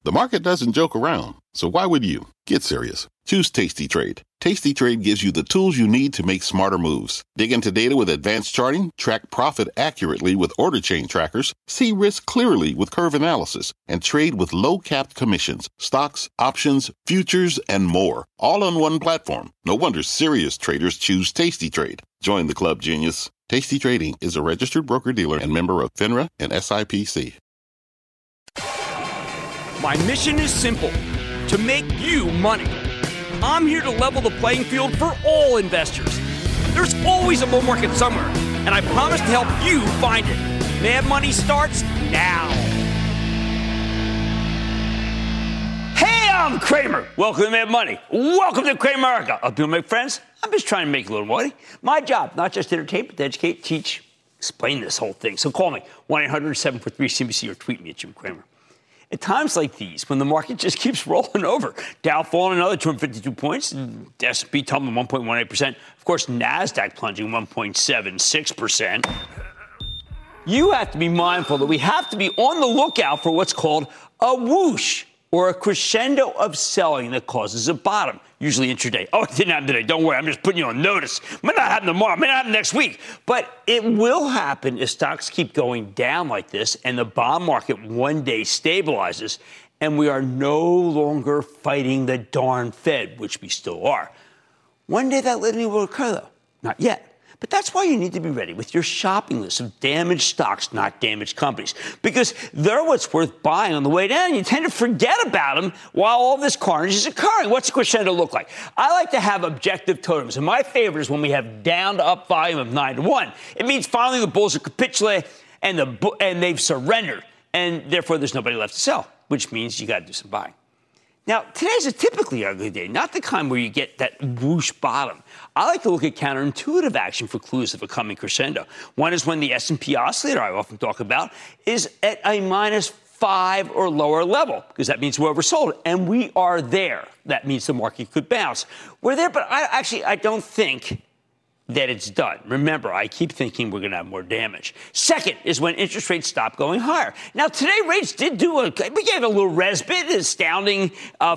The market doesn't joke around, so why would you? Get serious. Choose Tasty Trade. Tasty Trade gives you the tools you need to make smarter moves. Dig into data with advanced charting, track profit accurately with order chain trackers, see risk clearly with curve analysis, and trade with low-capped commissions, stocks, options, futures, and more. All on one platform. No wonder serious traders choose Tasty Trade. Join the club, genius. Tasty Trading is a registered broker-dealer and member of FINRA and SIPC. My mission is simple, to make you money. I'm here to level the playing field for all investors. There's always a bull market somewhere, and I promise to help you find it. Mad Money starts now. Hey, I'm Kramer. Welcome to Mad Money. Welcome to Cramerica. Up to my friends, I'm just trying to make a little money. My job, not just to entertain, but to educate, teach, explain this whole thing. So call me, 1-800-743-CNBC, or tweet me at Jim Cramer. At times like these, when the market just keeps rolling over, Dow falling another 252 points, S&P tumbling 1.18%, of course, NASDAQ plunging 1.76%, you have to be mindful that we have to be on the lookout for what's called a whoosh, or a crescendo of selling that causes a bottom, usually intraday. Oh, it didn't happen today. Don't worry. I'm just putting you on notice. It might not happen tomorrow. It might not happen next week. But it will happen if stocks keep going down like this and the bond market one day stabilizes and we are no longer fighting the darn Fed, which we still are. One day that litany will occur, though. Not yet. But that's why you need to be ready with your shopping list of damaged stocks, not damaged companies, because they're what's worth buying on the way down. You tend to forget about them while all this carnage is occurring. What's a crescendo look like? I like to have objective totems, and my favorite is when we have down to up volume of 9-1. It means finally the bulls are capitulated and they've surrendered, and therefore there's nobody left to sell, which means you got to do some buying. Now, today's a typically ugly day, not the kind where you get that whoosh bottom. I like to look at counterintuitive action for clues of a coming crescendo. One is when the S&P oscillator I often talk about is at a -5 or lower level, because that means we're oversold, and we are there. That means the market could bounce. We're there, but I don't think that it's done. Remember, I keep thinking we're going to have more damage. Second is when interest rates stop going higher. Now, today rates did we gave a little respite, astounding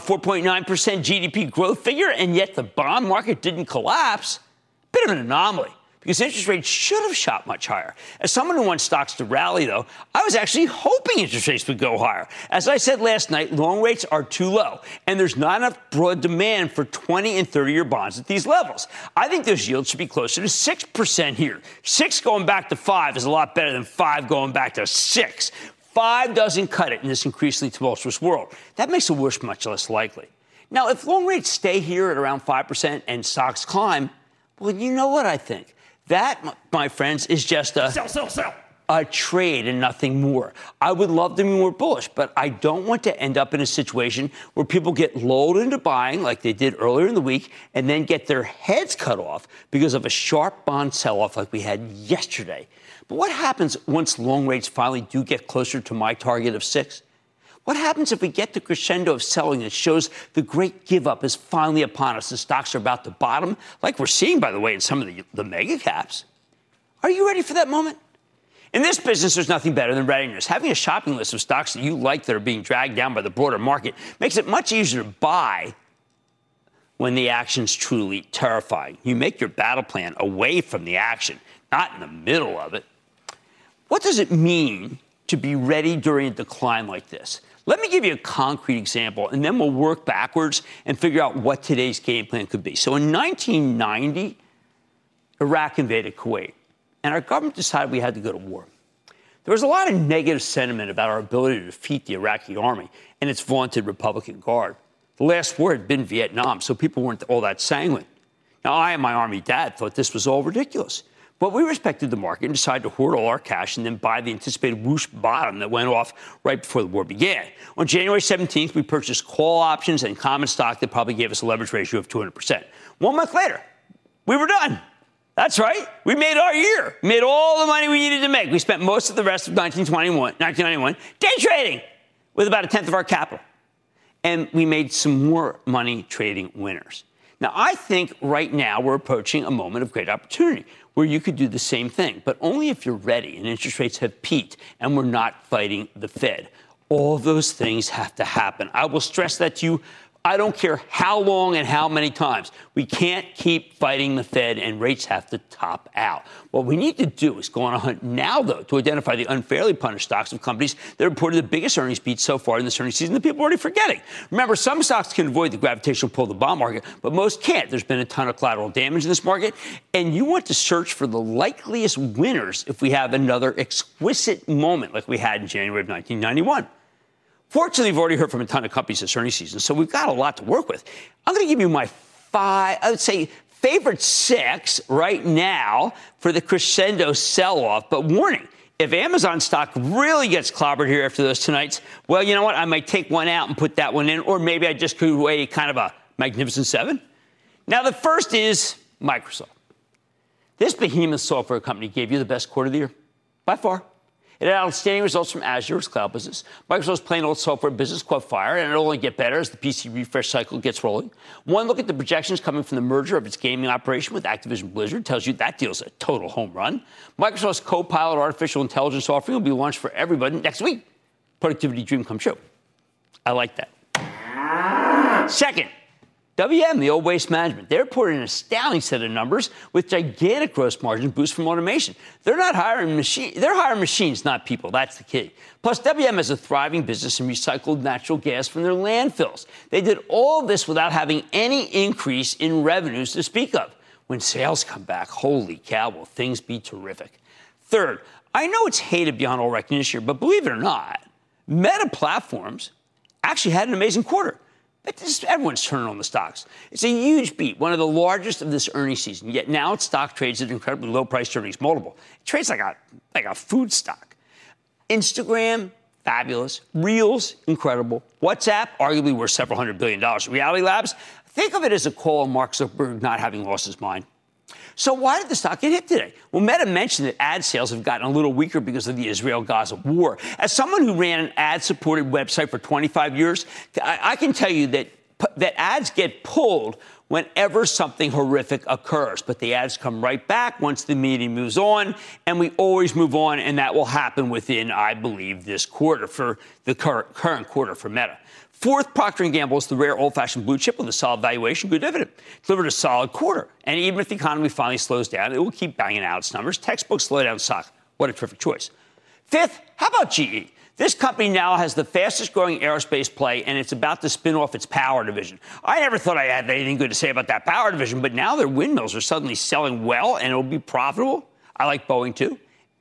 4.9% GDP growth figure, and yet the bond market didn't collapse. Bit of an anomaly, because interest rates should have shot much higher. As someone who wants stocks to rally, though, I was actually hoping interest rates would go higher. As I said last night, long rates are too low, and there's not enough broad demand for 20 and 30-year bonds at these levels. I think those yields should be closer to 6% here. 6 going back to 5 is a lot better than 5 going back to 6. 5 doesn't cut it in this increasingly tumultuous world. That makes the worst much less likely. Now, if long rates stay here at around 5% and stocks climb, well, you know what I think. That, my friends, is just a trade and nothing more. I would love to be more bullish, but I don't want to end up in a situation where people get lulled into buying like they did earlier in the week and then get their heads cut off because of a sharp bond sell-off like we had yesterday. But what happens once long rates finally do get closer to my target of 6? What happens if we get the crescendo of selling that shows the great give-up is finally upon us and stocks are about to bottom, like we're seeing, by the way, in some of the mega caps? Are you ready for that moment? In this business, there's nothing better than readiness. Having a shopping list of stocks that you like that are being dragged down by the broader market makes it much easier to buy when the action's truly terrifying. You make your battle plan away from the action, not in the middle of it. What does it mean to be ready during a decline like this? Let me give you a concrete example, and then we'll work backwards and figure out what today's game plan could be. So in 1990, Iraq invaded Kuwait, and our government decided we had to go to war. There was a lot of negative sentiment about our ability to defeat the Iraqi army and its vaunted Republican Guard. The last war had been Vietnam, so people weren't all that sanguine. Now, I and my Army dad thought this was all ridiculous. But we respected the market and decided to hoard all our cash and then buy the anticipated whoosh bottom that went off right before the war began. On January 17th, we purchased call options and common stock that probably gave us a leverage ratio of 200%. 1 month later, we were done. That's right. We made our year. We made all the money we needed to make. We spent most of the rest of 1991 day trading with about 1/10 of our capital. And we made some more money trading winners. Now, I think right now we're approaching a moment of great opportunity where you could do the same thing, but only if you're ready and interest rates have peaked and we're not fighting the Fed. All of those things have to happen. I will stress that to you. I don't care how long and how many times. We can't keep fighting the Fed, and rates have to top out. What we need to do is go on a hunt now, though, to identify the unfairly punished stocks of companies that reported the biggest earnings beats so far in this earnings season that people are already forgetting. Remember, some stocks can avoid the gravitational pull of the bond market, but most can't. There's been a ton of collateral damage in this market, and you want to search for the likeliest winners if we have another exquisite moment like we had in January of 1991. Fortunately, we've already heard from a ton of companies this earnings season, so we've got a lot to work with. I'm going to give you my favorite 6 right now for the crescendo sell-off. But warning, if Amazon stock really gets clobbered here after those tonights, well, you know what? I might take one out and put that one in, or maybe I just could weigh kind of a Magnificent 7. Now, the first is Microsoft. This behemoth software company gave you the best quarter of the year, by far. It had outstanding results from Azure, its cloud business. Microsoft's plain old software business caught fire, and it'll only get better as the PC refresh cycle gets rolling. One look at the projections coming from the merger of its gaming operation with Activision Blizzard tells you that deal's a total home run. Microsoft's Copilot artificial intelligence offering will be launched for everybody next week. Productivity dream come true. I like that. Second, WM, the old Waste Management, they reported an astounding set of numbers with gigantic gross margin boost from automation. They're hiring machines, not people. That's the key. Plus, WM has a thriving business in recycled natural gas from their landfills. They did all this without having any increase in revenues to speak of. When sales come back, holy cow, will things be terrific. Third, I know it's hated beyond all recognition here, but believe it or not, Meta Platforms actually had an amazing quarter. Everyone's turning on the stocks. It's a huge beat, one of the largest of this earnings season. Yet now its stock trades at an incredibly low price earnings multiple. It trades like a food stock. Instagram, fabulous. Reels, incredible. WhatsApp, arguably worth several $100 billion. Reality Labs, think of it as a call on Mark Zuckerberg not having lost his mind. So why did the stock get hit today? Well, Meta mentioned that ad sales have gotten a little weaker because of the Israel-Gaza war. As someone who ran an ad-supported website for 25 years, I can tell you that ads get pulled whenever something horrific occurs. But the ads come right back once the media moves on, and we always move on, and that will happen within, I believe, this quarter for the current quarter for Meta. Fourth, Procter & Gamble is the rare old-fashioned blue chip with a solid valuation, good dividend. Delivered a solid quarter. And even if the economy finally slows down, it will keep banging out its numbers. Textbook slowdown stock. What a terrific choice. Fifth, how about GE? This company now has the fastest-growing aerospace play, and it's about to spin off its power division. I never thought I had anything good to say about that power division, but now their windmills are suddenly selling well, and it'll be profitable. I like Boeing, too.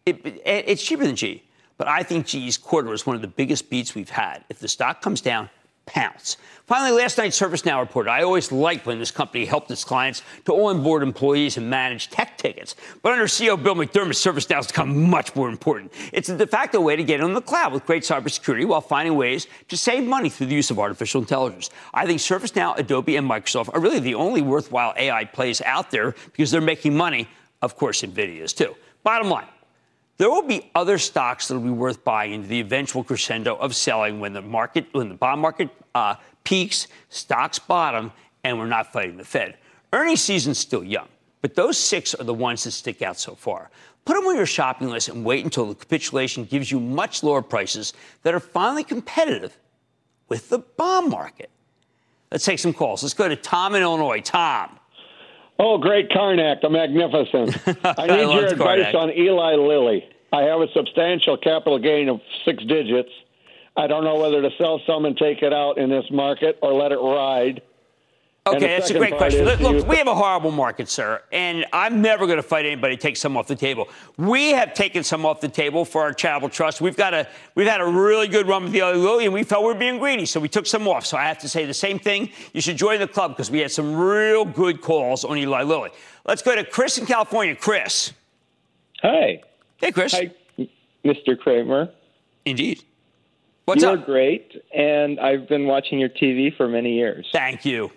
It's cheaper than GE, but I think GE's quarter is one of the biggest beats we've had. If the stock comes down, pounce. Finally, last night, ServiceNow reported. I always liked when this company helped its clients to onboard employees and manage tech tickets. But under CEO Bill McDermott, ServiceNow has become much more important. It's a de facto way to get on the cloud with great cybersecurity while finding ways to save money through the use of artificial intelligence. I think ServiceNow, Adobe, and Microsoft are really the only worthwhile AI plays out there because they're making money. Of course, NVIDIA is too. Bottom line. There will be other stocks that will be worth buying into the eventual crescendo of selling when the bond market peaks, stocks bottom, and we're not fighting the Fed. Earnings season's still young, but those 6 are the ones that stick out so far. Put them on your shopping list and wait until the capitulation gives you much lower prices that are finally competitive with the bond market. Let's take some calls. Let's go to Tom in Illinois. Tom. Oh, great Karnak, the magnificent. I need your advice on Eli Lilly. I have a substantial capital gain of 6 digits. I don't know whether to sell some and take it out in this market or let it ride. Okay, that's a great question. Look, we have a horrible market, sir, and I'm never going to fight anybody to take some off the table. We have taken some off the table for our charitable trust. We've had a really good run with the Eli Lilly, and we felt we were being greedy, so we took some off. So I have to say the same thing. You should join the club because we had some real good calls on Eli Lilly. Let's go to Chris in California. Chris. Hi. Hey, Chris. Hi, Mr. Kramer. Indeed. What's up? You're great, and I've been watching your TV for many years. Thank you.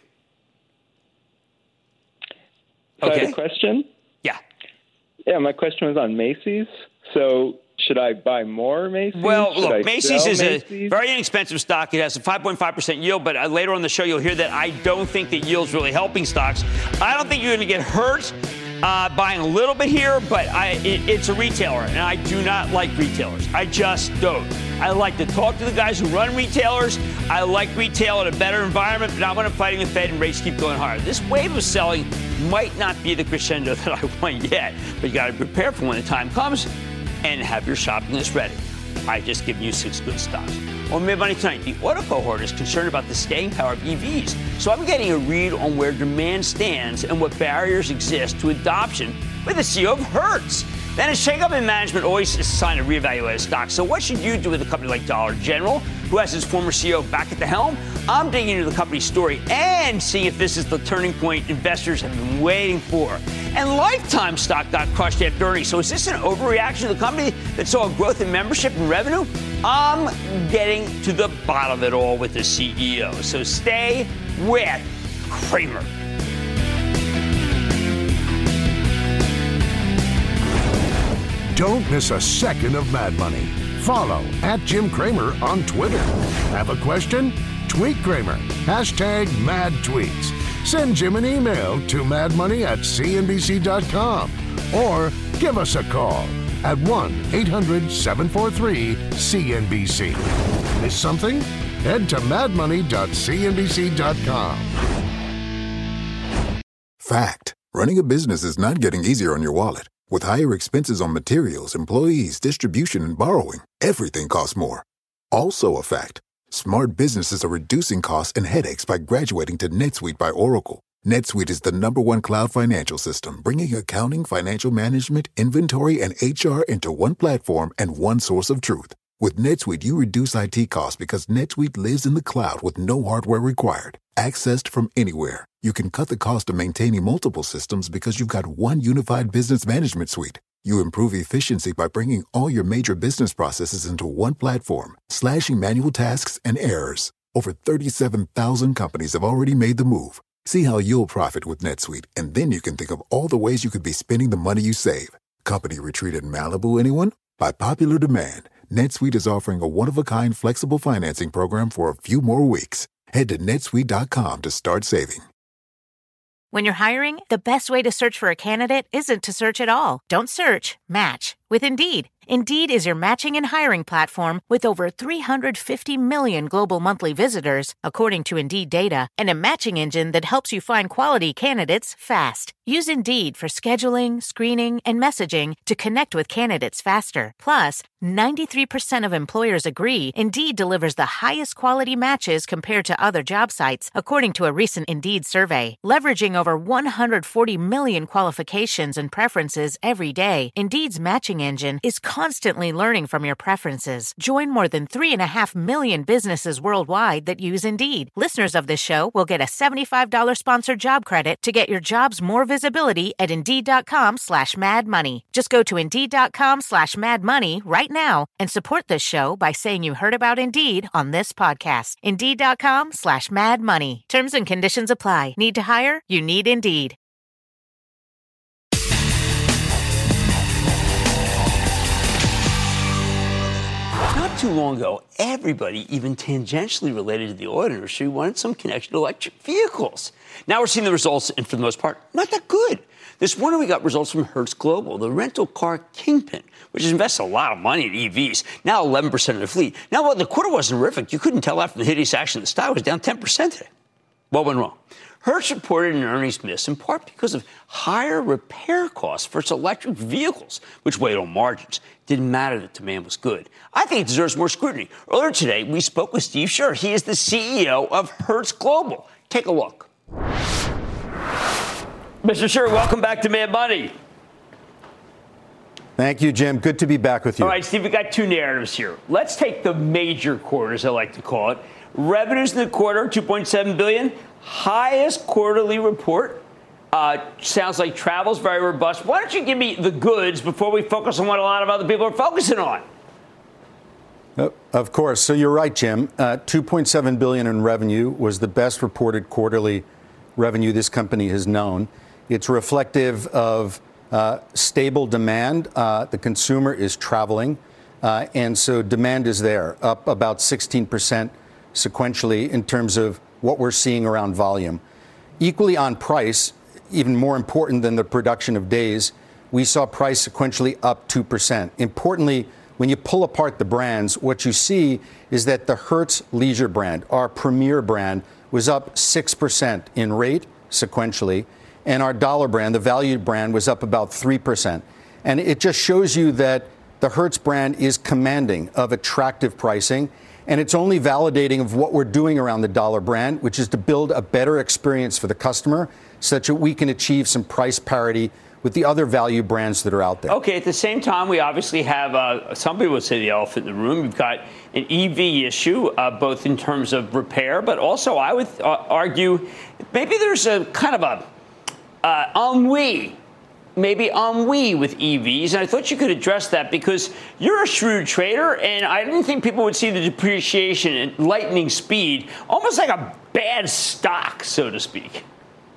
So I have a question? Yeah. Yeah, my question was on Macy's. So should I buy more Macy's? Well, look, Macy's is a very inexpensive stock. It has a 5.5% yield, but later on in the show you'll hear that I don't think that yield's really helping stocks. I don't think you're going to get hurt buying a little bit here, but it's a retailer, and I do not like retailers. I just don't. I like to talk to the guys who run retailers. I like retail in a better environment, but not when I'm fighting the Fed and rates keep going higher. This wave of selling might not be the crescendo that I want yet, but you got to prepare for when the time comes and have your shopping list ready. I just give you 6 good stocks. On Mad Money tonight, the auto cohort is concerned about the staying power of EVs. So I'm getting a read on where demand stands and what barriers exist to adoption with the CEO of Hertz. Then a shakeup in management always is a sign of reevaluated stocks. So what should you do with a company like Dollar General, who has its former CEO back at the helm? I'm digging into the company's story and seeing if this is the turning point investors have been waiting for. And Lifetime stock got crushed after earnings. So is this an overreaction to the company that saw a growth in membership and revenue? I'm getting to the bottom of it all with the CEO. So stay with Cramer. Don't miss a second of Mad Money. Follow @Jim Cramer on Twitter. Have a question? Tweet Cramer. #MadTweets. Send Jim an email to madmoney@cnbc.com or give us a call at 1-800-743-CNBC. Miss something? Head to madmoney.cnbc.com. Fact. Running a business is not getting easier on your wallet. With higher expenses on materials, employees, distribution, and borrowing, everything costs more. Also a fact. Smart businesses are reducing costs and headaches by graduating to NetSuite by Oracle. NetSuite is the #1 cloud financial system, bringing accounting, financial management, inventory, and HR into one platform and one source of truth. With NetSuite, you reduce IT costs because NetSuite lives in the cloud with no hardware required. Accessed from anywhere, you can cut the cost of maintaining multiple systems because you've got one unified business management suite. You improve efficiency by bringing all your major business processes into one platform, slashing manual tasks and errors. Over 37,000 companies have already made the move. See how you'll profit with NetSuite, and then you can think of all the ways you could be spending the money you save. Company retreat in Malibu, anyone? By popular demand, NetSuite is offering a one-of-a-kind flexible financing program for a few more weeks. Head to netsuite.com to start saving. When you're hiring, the best way to search for a candidate isn't to search at all. Don't search, match with Indeed. Indeed is your matching and hiring platform with over 350 million global monthly visitors, according to Indeed data, and a matching engine that helps you find quality candidates fast. Use Indeed for scheduling, screening, and messaging to connect with candidates faster. Plus, 93% of employers agree Indeed delivers the highest quality matches compared to other job sites, according to a recent Indeed survey. Leveraging over 140 million qualifications and preferences every day, Indeed's matching engine is constantly learning from your preferences. Join more than 3.5 million businesses worldwide that use Indeed. Listeners of this show will get a $75 sponsored job credit to get your jobs more visibility at Indeed.com/madmoney. Just go to Indeed.com/madmoney right now and support this show by saying you heard about Indeed on this podcast. Indeed.com/madmoney. Terms and conditions apply. Need to hire? You need Indeed. Not too long ago, everybody, even tangentially related to the oil industry, wanted some connection to electric vehicles. Now we're seeing the results, and for the most part, not that good. This morning, we got results from Hertz Global, the rental car kingpin, which has invested a lot of money in EVs, now 11% of the fleet. Now, while the quarter wasn't horrific, you couldn't tell after the hideous action. The stock was down 10% today. What went wrong? Hertz reported an earnings miss in part because of higher repair costs for its electric vehicles, which weighed on margins. Didn't matter that demand was good. I think it deserves more scrutiny. Earlier today, we spoke with Steve Scherr. He is the CEO of Hertz Global. Take a look. Mr. Scherr, welcome back to Mad Money. Thank you, Jim. Good to be back with you. All right, Steve, we got two narratives here. Let's take the major quarters, I like to call it. Revenues in the quarter, $2.7 billion. Highest quarterly report. Sounds like travel's very robust. Why don't you give me the goods before we focus on what a lot of other people are focusing on? Of course. So you're right, Jim. $2.7 billion in revenue was the best reported quarterly revenue this company has known. It's reflective of stable demand. The consumer is traveling, and so demand is there, up about 16% sequentially in terms of what we're seeing around volume. Equally on price, even more important than the production of days, we saw price sequentially up 2%. Importantly, when you pull apart the brands, what you see is that the Hertz Leisure brand, our premier brand, was up 6% in rate sequentially, and our dollar brand, the value brand, was up about 3%. And it just shows you that the Hertz brand is commanding of attractive pricing, and it's only validating of what we're doing around the dollar brand, which is to build a better experience for the customer such that we can achieve some price parity with the other value brands that are out there. Okay, at the same time, we obviously have, some people would say the elephant in the room. We've got an EV issue, both in terms of repair, but also I would argue maybe there's a kind of a ennui with EVs, and I thought you could address that because you're a shrewd trader, and I didn't think people would see the depreciation and lightning speed, almost like a bad stock, so to speak.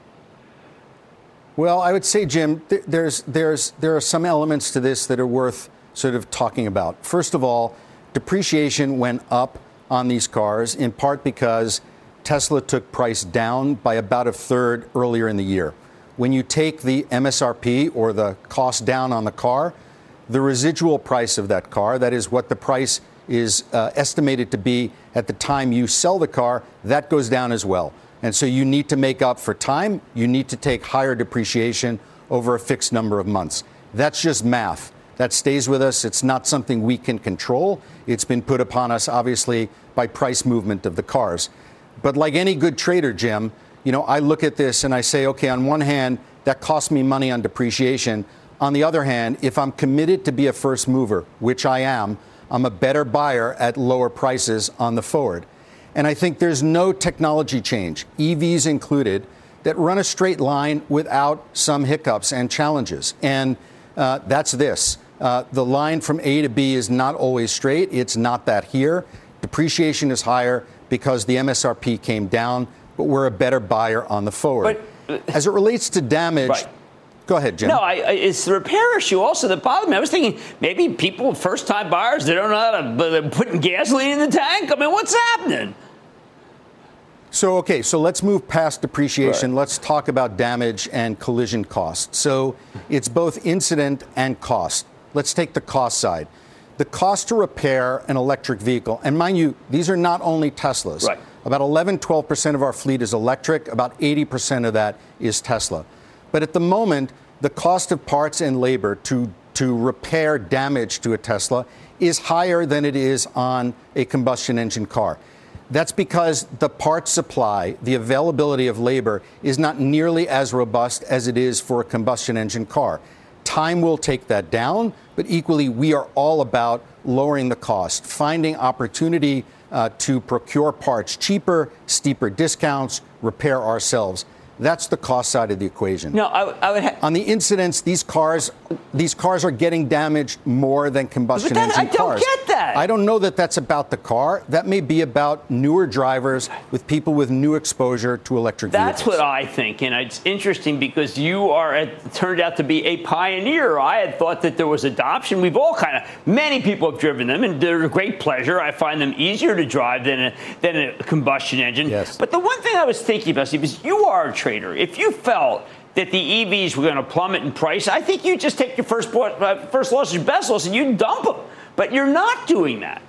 Well, I would say, Jim, there are some elements to this that are worth sort of talking about. First of all, depreciation went up on these cars, in part because Tesla took price down by about a third earlier in the year. When you take the MSRP, or the cost down on the car, the residual price of that car, that is what the price is estimated to be at the time you sell the car, that goes down as well. And so you need to make up for time. You need to take higher depreciation over a fixed number of months. That's just math. That stays with us. It's not something we can control. It's been put upon us, obviously, by price movement of the cars. But like any good trader, Jim, I look at this and I say, okay, on one hand, that costs me money on depreciation. On the other hand, if I'm committed to be a first mover, which I am, I'm a better buyer at lower prices on the forward. And I think there's no technology change, EVs included, that run a straight line without some hiccups and challenges. And that's this. The line from A to B is not always straight. It's not that here. Depreciation is higher because the MSRP came down, but we're a better buyer on the forward. But as it relates to damage, right. Go ahead, Jim. No, it's the repair issue also that bothered me. I was thinking maybe people, first-time buyers, they don't know how to put gasoline in the tank. I mean, what's happening? So let's move past depreciation. Right. Let's talk about damage and collision costs. So it's both incident and cost. Let's take the cost side. The cost to repair an electric vehicle, and mind you, these are not only Teslas. Right. About 12% of our fleet is electric. About 80% of that is Tesla. But at the moment, the cost of parts and labor to repair damage to a Tesla is higher than it is on a combustion engine car. That's because the parts supply, the availability of labor, is not nearly as robust as it is for a combustion engine car. Time will take that down, but equally, we are all about lowering the cost, finding opportunity to procure parts cheaper, steeper discounts, repair ourselves. That's the cost side of the equation. No, I would on the incidents, these cars are getting damaged more than combustion engine cars. I don't get that. I don't know that that's about the car. That may be about newer drivers with people with new exposure to electric vehicles. That's what I think, and it's interesting because you turned out to be a pioneer. I had thought that there was adoption. We've all many people have driven them, and they're a great pleasure. I find them easier to drive than a combustion engine. Yes. But the one thing I was thinking about, Steve, is you are a trader. If you felt that the EVs were going to plummet in price, I think you just take your first loss, your best loss, and you dump them. But you're not doing that.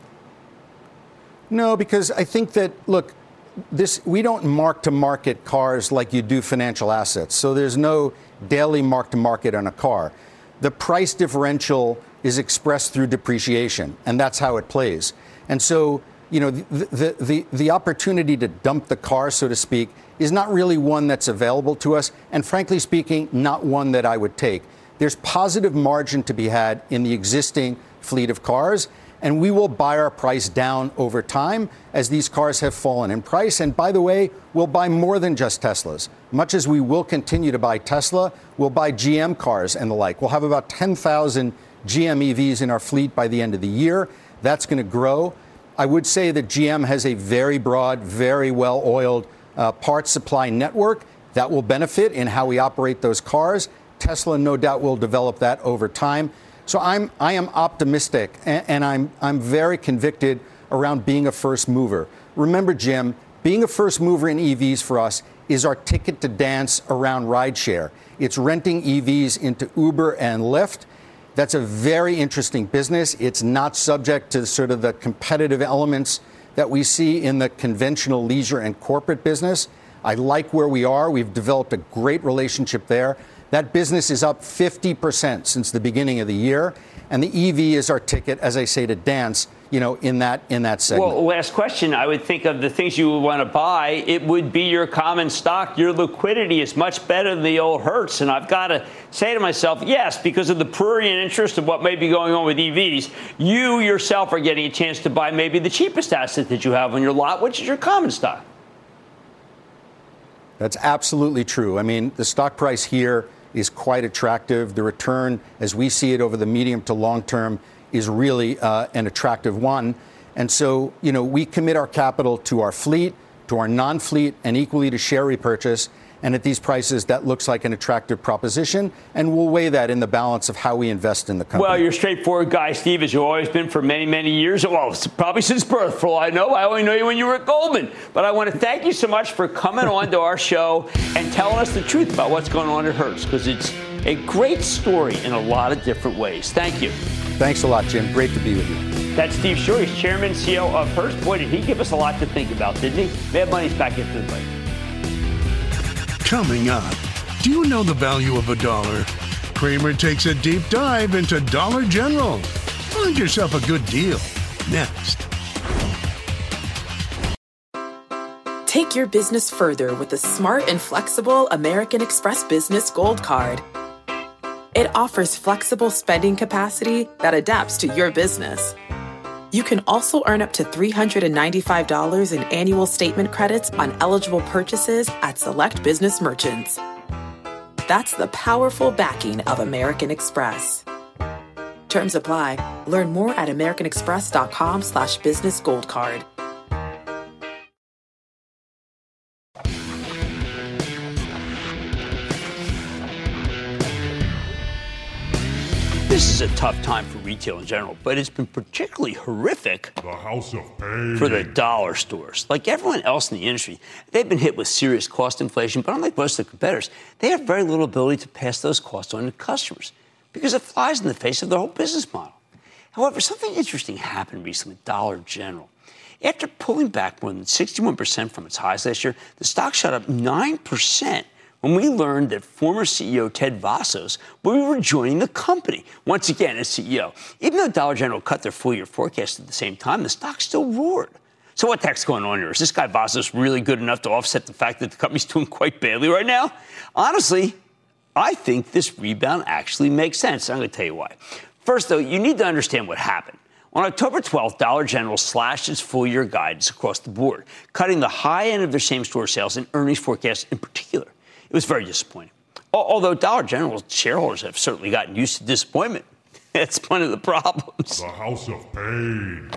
No, because I think that, look, we don't mark-to-market cars like you do financial assets. So there's no daily mark-to-market on a car. The price differential is expressed through depreciation, and that's how it plays. And so, the opportunity to dump the car, so to speak, is not really one that's available to us, and frankly speaking, not one that I would take. There's positive margin to be had in the existing fleet of cars, and we will buy our price down over time as these cars have fallen in price. And by the way, we'll buy more than just Teslas. Much as we will continue to buy Tesla, we'll buy GM cars and the like. We'll have about 10,000 GM EVs in our fleet by the end of the year. That's going to grow. I would say that GM has a very broad, very well-oiled parts supply network that will benefit in how we operate those cars. Tesla, no doubt, will develop that over time. So I am optimistic, and I'm very convicted around being a first mover. Remember, Jim, being a first mover in EVs for us is our ticket to dance around rideshare. It's renting EVs into Uber and Lyft. That's a very interesting business. It's not subject to sort of the competitive elements that we see in the conventional leisure and corporate business. I like where we are. We've developed a great relationship there. That business is up 50% since the beginning of the year. And the EV is our ticket, as I say, to dance, in that segment. Well, last question. I would think of the things you would want to buy. It would be your common stock. Your liquidity is much better than the old Hertz. And I've got to say to myself, yes, because of the prurient interest of what may be going on with EVs, you yourself are getting a chance to buy maybe the cheapest asset that you have on your lot, which is your common stock. That's absolutely true. I mean, the stock price here is quite attractive. The return, as we see it over the medium to long term, is really an attractive one. And so, we commit our capital to our fleet, to our non-fleet, and equally to share repurchase. And at these prices, that looks like an attractive proposition. And we'll weigh that in the balance of how we invest in the company. Well, you're a straightforward guy, Steve, as you've always been for many, many years. Well, probably since birth, for all I know. I only know you when you were at Goldman. But I want to thank you so much for coming on to our show and telling us the truth about what's going on at Hertz, because it's a great story in a lot of different ways. Thank you. Thanks a lot, Jim. Great to be with you. That's Steve Schuer. He's chairman and CEO of Hertz. Boy, did he give us a lot to think about, didn't he? Mad Money's back into the break. Coming up, do you know the value of $1? Cramer takes a deep dive into Dollar General. Find yourself a good deal. Next. Take your business further with the smart and flexible American Express Business Gold Card. It offers flexible spending capacity that adapts to your business. You can also earn up to $395 in annual statement credits on eligible purchases at select business merchants. That's the powerful backing of American Express. Terms apply. Learn more at americanexpress.com/business gold card. This is a tough time for retail in general, but it's been particularly horrific for the dollar stores. Like everyone else in the industry, they've been hit with serious cost inflation, but unlike most of the competitors, they have very little ability to pass those costs on to customers because it flies in the face of their whole business model. However, something interesting happened recently with Dollar General. After pulling back more than 61% from its highs last year, the stock shot up 9%. When we learned that former CEO Ted Vasos will be rejoining the company once again as CEO. Even though Dollar General cut their full-year forecast at the same time, the stock still roared. So what the heck's going on here? Is this guy Vasos really good enough to offset the fact that the company's doing quite badly right now? Honestly, I think this rebound actually makes sense. I'm going to tell you why. First, though, you need to understand what happened. On October 12th, Dollar General slashed its full-year guidance across the board, cutting the high end of their same-store sales and earnings forecasts in particular. It was very disappointing. Although Dollar General's shareholders have certainly gotten used to disappointment. That's one of the problems. The House of Pain.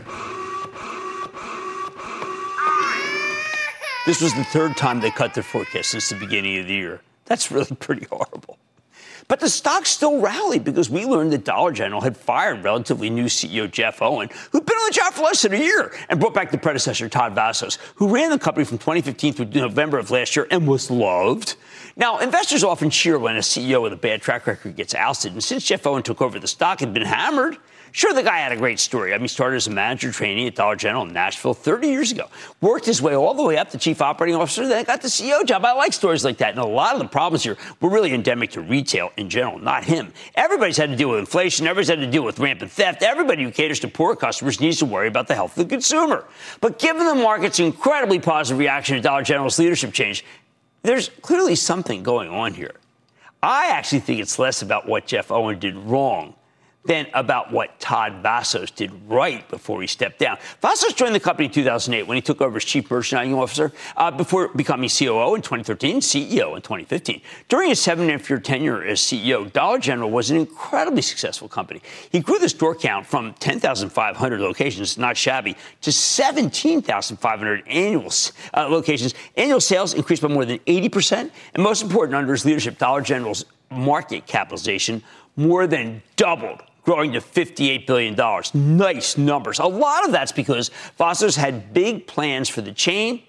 This was the third time they cut their forecast since the beginning of the year. That's really pretty horrible. But the stock still rallied because we learned that Dollar General had fired relatively new CEO Jeff Owen, who'd been on the job for less than a year, and brought back the predecessor, Todd Vasos, who ran the company from 2015 through November of last year and was loved. Now, investors often cheer when a CEO with a bad track record gets ousted, and since Jeff Owen took over, the stock had been hammered. Sure, the guy had a great story. I mean, he started as a manager trainee at Dollar General in Nashville 30 years ago. Worked his way all the way up to chief operating officer, then got the CEO job. I like stories like that. And a lot of the problems here were really endemic to retail in general, not him. Everybody's had to deal with inflation. Everybody's had to deal with rampant theft. Everybody who caters to poor customers needs to worry about the health of the consumer. But given the market's incredibly positive reaction to Dollar General's leadership change, there's clearly something going on here. I actually think it's less about what Jeff Owen did wrong than about what Todd Vasos did right before he stepped down. Vasos joined the company in 2008 when he took over as chief merchandising officer before becoming COO in 2013, CEO in 2015. During his 7.5-year tenure as CEO, Dollar General was an incredibly successful company. He grew the store count from 10,500 locations, not shabby, to 17,500 annual locations. Annual sales increased by more than 80%. And most important, under his leadership, Dollar General's market capitalization more than doubled, growing to $58 billion. Nice numbers. A lot of that's because Vasos had big plans for the chain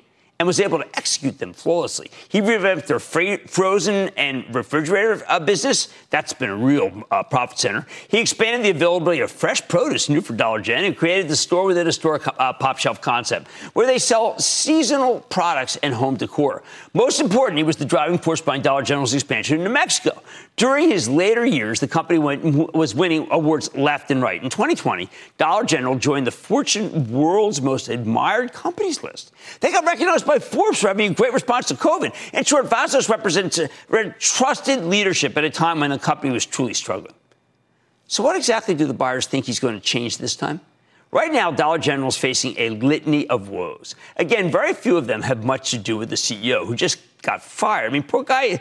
and was able to execute them flawlessly. He revamped their frozen and refrigerator business. That's been a real profit center. He expanded the availability of fresh produce new for Dollar Gen and created the store within a store pop shelf concept where they sell seasonal products and home decor. Most important, he was the driving force behind Dollar General's expansion into Mexico. During his later years, the company was winning awards left and right. In 2020, Dollar General joined the Fortune World's Most Admired Companies list. They got recognized by Forbes for having a great response to COVID. In short, Vasos represents trusted leadership at a time when the company was truly struggling. So what exactly do the buyers think he's going to change this time? Right now, Dollar General is facing a litany of woes. Again, very few of them have much to do with the CEO, who just got fired. I mean, poor guy,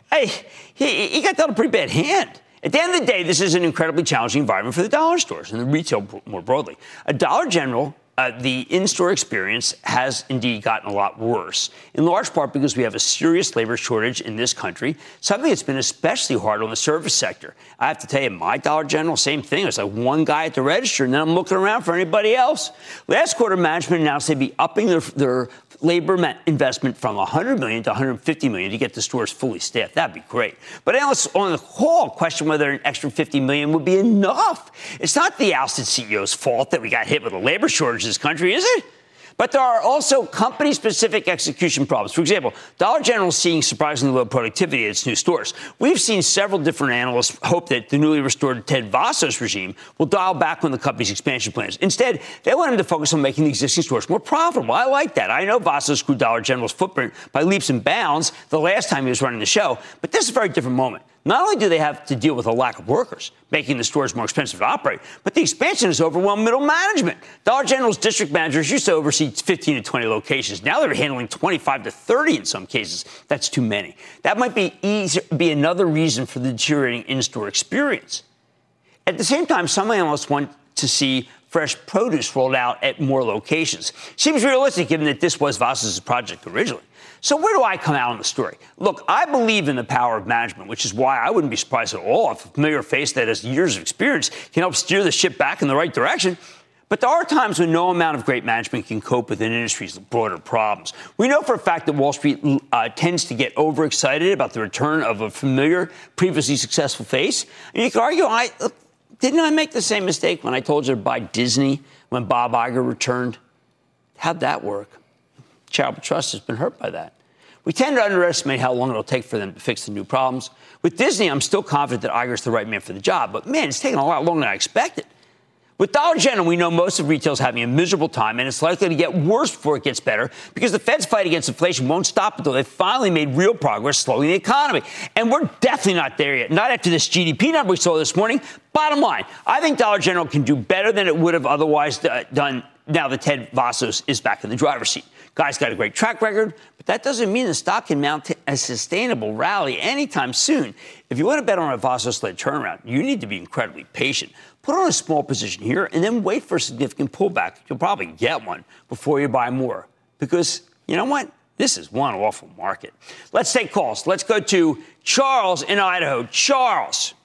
he got dealt a pretty bad hand. At the end of the day, this is an incredibly challenging environment for the dollar stores and the retail more broadly. A Dollar General, the in-store experience has indeed gotten a lot worse, in large part because we have a serious labor shortage in this country, something that's been especially hard on the service sector. I have to tell you, my Dollar General, same thing. It's like one guy at the register, and then I'm looking around for anybody else. Last quarter, management announced they'd be upping their labor investment from $100 million to $150 million to get the stores fully staffed. That'd be great. But analysts on the call question whether an extra $50 million would be enough. It's not the ousted CEO's fault that we got hit with a labor shortage in this country, is it? But there are also company-specific execution problems. For example, Dollar General is seeing surprisingly low productivity at its new stores. We've seen several different analysts hope that the newly restored Ted Vasos regime will dial back on the company's expansion plans. Instead, they want him to focus on making the existing stores more profitable. I like that. I know Vasos grew Dollar General's footprint by leaps and bounds the last time he was running the show, but this is a very different moment. Not only do they have to deal with a lack of workers, making the stores more expensive to operate, but the expansion has overwhelmed middle management. Dollar General's district managers used to oversee 15 to 20 locations. Now they're handling 25 to 30 in some cases. That's too many. That might be another reason for the deteriorating in-store experience. At the same time, some analysts want to see fresh produce rolled out at more locations. Seems realistic given that this was Vasos' project originally. So where do I come out on the story? Look, I believe in the power of management, which is why I wouldn't be surprised at all if a familiar face that has years of experience can help steer the ship back in the right direction. But there are times when no amount of great management can cope with an industry's broader problems. We know for a fact that Wall Street tends to get overexcited about the return of a familiar, previously successful face. And you could argue, didn't I make the same mistake when I told you to buy Disney when Bob Iger returned? How'd that work? Charitable trust has been hurt by that. We tend to underestimate how long it'll take for them to fix the new problems. With Disney, I'm still confident that Iger's the right man for the job. But, man, it's taken a lot longer than I expected. With Dollar General, we know most of retail is having a miserable time, and it's likely to get worse before it gets better because the Fed's fight against inflation won't stop until they've finally made real progress slowing the economy. And we're definitely not there yet. Not after this GDP number we saw this morning. Bottom line, I think Dollar General can do better than it would have otherwise done now that Ted Vasos is back in the driver's seat. Guy's got a great track record, but that doesn't mean the stock can mount a sustainable rally anytime soon. If you want to bet on a Vasos-led turnaround, you need to be incredibly patient. Put on a small position here and then wait for a significant pullback. You'll probably get one before you buy more. Because, you know what? This is one awful market. Let's take calls. Let's go to Charles in Idaho. Charles.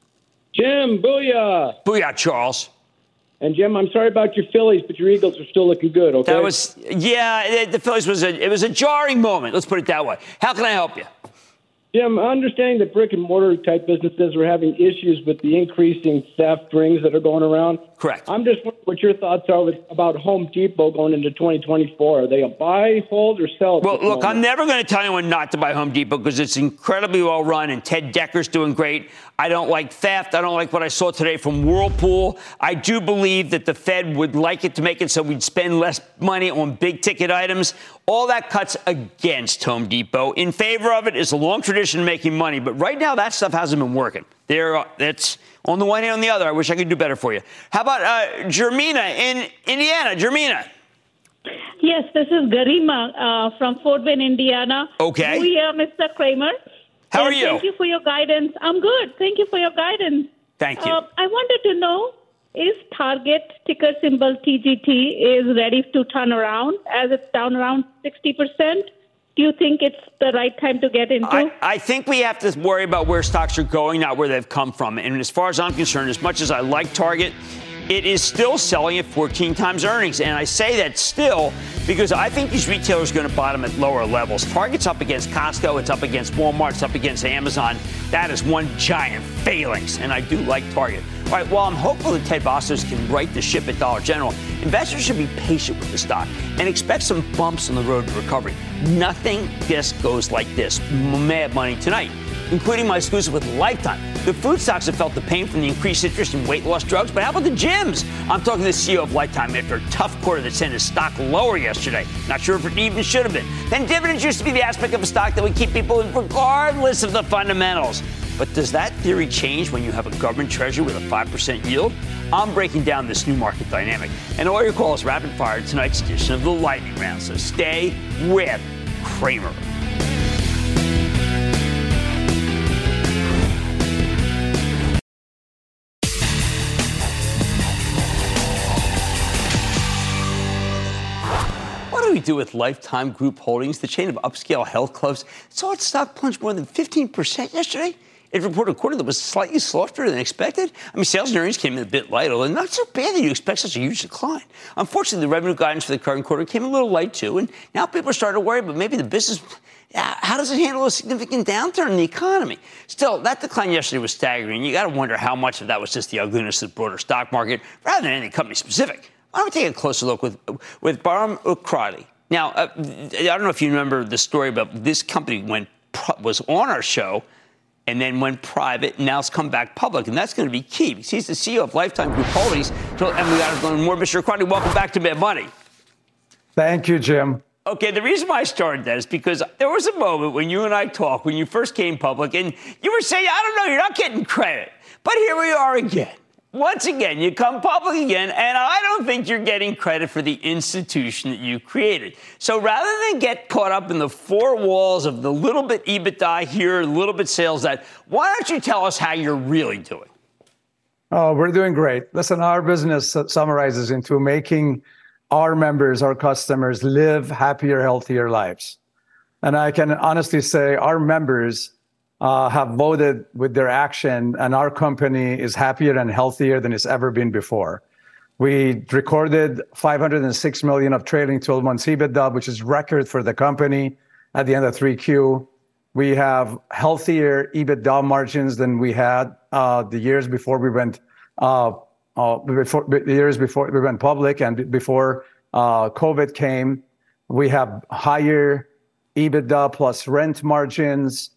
Jim, booyah. Booyah, Charles. And, Jim, I'm sorry about your Phillies, but your Eagles are still looking good, okay? The Phillies was a jarring moment. Let's put it that way. How can I help you? Jim, understanding that brick-and-mortar type businesses are having issues with the increasing theft rings that are going around. Correct. I'm just wondering what your thoughts are about Home Depot going into 2024. Are they a buy, hold, or sell? Well, look, I'm never going to tell anyone not to buy Home Depot because it's incredibly well run and Ted Decker's doing great. I don't like theft. I don't like what I saw today from Whirlpool. I do believe that the Fed would like it to make it so we'd spend less money on big-ticket items. All that cuts against Home Depot. In favor of it is a long tradition of making money, but right now that stuff hasn't been working. That's on the one hand, on the other. I wish I could do better for you. How about Jermina in Indiana? Jermina. Yes, this is Garima from Fort Bend, Indiana. Okay. Mr. Cramer. How are you? Thank you for your guidance. I'm good. Thank you for your guidance. Thank you. I wanted to know, is Target ticker symbol TGT is ready to turn around as it's down around 60%? Do you think it's the right time to get into? I think we have to worry about where stocks are going, not where they've come from. And as far as I'm concerned, as much as I like Target, it is still selling at 14 times earnings. And I say that still because I think these retailers are going to bottom at lower levels. Target's up against Costco. It's up against Walmart. It's up against Amazon. That is one giant phalanx, and I do like Target. All right, while I'm hopeful that Ted Bostos can right the ship at Dollar General, investors should be patient with the stock and expect some bumps on the road to recovery. Nothing just goes like this. Mad Money tonight, including my exclusive with Lifetime. The food stocks have felt the pain from the increased interest in weight loss drugs, but how about the gyms? I'm talking to the CEO of Lifetime after a tough quarter that sent his stock lower yesterday. Not sure if it even should have been. Then dividends used to be the aspect of a stock that would keep people in regardless of the fundamentals. But does that theory change when you have a government treasury with a 5% yield? I'm breaking down this new market dynamic. And all your calls rapid fire tonight's edition of the Lightning Round. So stay with Cramer. What do we do with Lifetime Group Holdings, the chain of upscale health clubs? Saw its stock plunge more than 15% yesterday. It reported a quarter that was slightly softer than expected. I mean, sales and earnings came in a bit light, although not so bad that you expect such a huge decline. Unfortunately, the revenue guidance for the current quarter came a little light, too, and now people are starting to worry, but maybe the business, how does it handle a significant downturn in the economy? Still, that decline yesterday was staggering. You got to wonder how much of that was just the ugliness of the broader stock market rather than any company specific. Why don't we take a closer look with Bahram Akradi? Now, I don't know if you remember the story about this company was on our show and then went private, and now it's come back public, and that's going to be key because he's the CEO of Lifetime Group Holdings. And we got to learn more. Mr. Akradi, welcome back to Mad Money. Thank you, Jim. Okay, the reason why I started that is because there was a moment when you and I talked, when you first came public, and you were saying, I don't know, you're not getting credit. But here we are again. Once again, you come public again, and I don't think you're getting credit for the institution that you created. So rather than get caught up in the four walls of the little bit EBITDA here, a little bit sales that, why don't you tell us how you're really doing? Oh, we're doing great. Listen, our business summarizes into making our members, our customers, live happier, healthier lives. And I can honestly say our members have voted with their action, and our company is happier and healthier than it's ever been before. We recorded $506 million of trailing 12 months EBITDA, which is record for the company at the end of 3Q. We have healthier EBITDA margins than we had the years before we went public and before COVID came. We have higher EBITDA plus rent margins.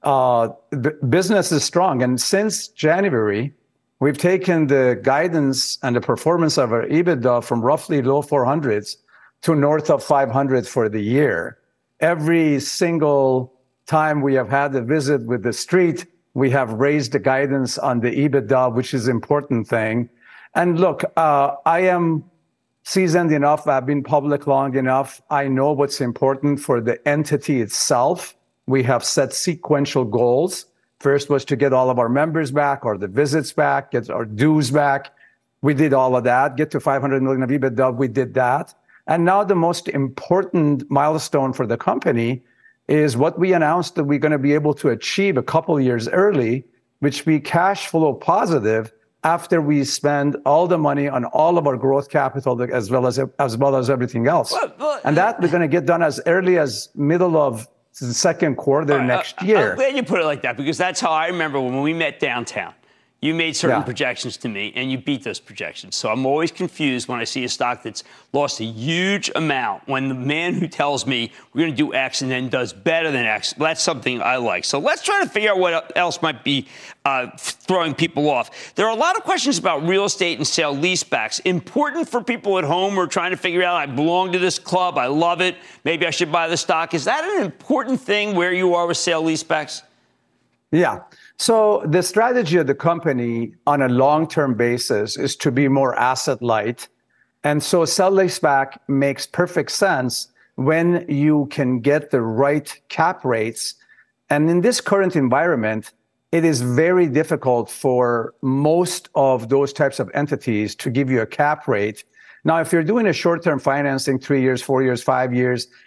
Business is strong. And since January, we've taken the guidance and the performance of our EBITDA from roughly low 400s to north of 500 for the year. Every single time we have had a visit with the street, we have raised the guidance on the EBITDA, which is an important thing. And look, I am seasoned enough. I've been public long enough. I know what's important for the entity itself. We have set sequential goals. First was to get all of our members back or the visits back, get our dues back. We did all of that. Get to 500 million of EBITDA, we did that. And now the most important milestone for the company is what we announced that we're going to be able to achieve a couple years early, which be cash flow positive after we spend all the money on all of our growth capital as well as everything else. And that we're going to get done as early as middle of the second quarter next year. I'm glad you put it like that because that's how I remember when we met downtown. You made certain projections to me, and you beat those projections. So I'm always confused when I see a stock that's lost a huge amount when the man who tells me we're going to do X and then does better than X, that's something I like. So let's try to figure out what else might be throwing people off. There are a lot of questions about real estate and sale leasebacks. Important for people at home who are trying to figure out, I belong to this club, I love it, maybe I should buy the stock. Is that an important thing where you are with sale leasebacks? Yeah. So the strategy of the company on a long-term basis is to be more asset light. And so sell-leaseback makes perfect sense when you can get the right cap rates. And in this current environment, it is very difficult for most of those types of entities to give you a cap rate. Now, if you're doing a short-term financing, 3 years, 4 years, 5 years,